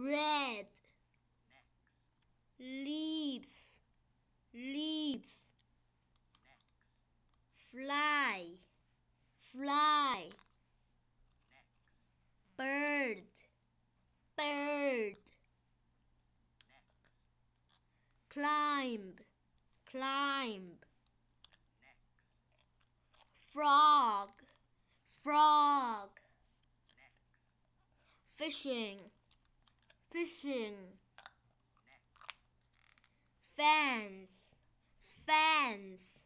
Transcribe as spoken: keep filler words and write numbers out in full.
red, next, leaves, leaves, next, fly, fly, next, bird, bird, next, climb, climb, next, frog, frog, next, fishing, fishing, next, fence, fence,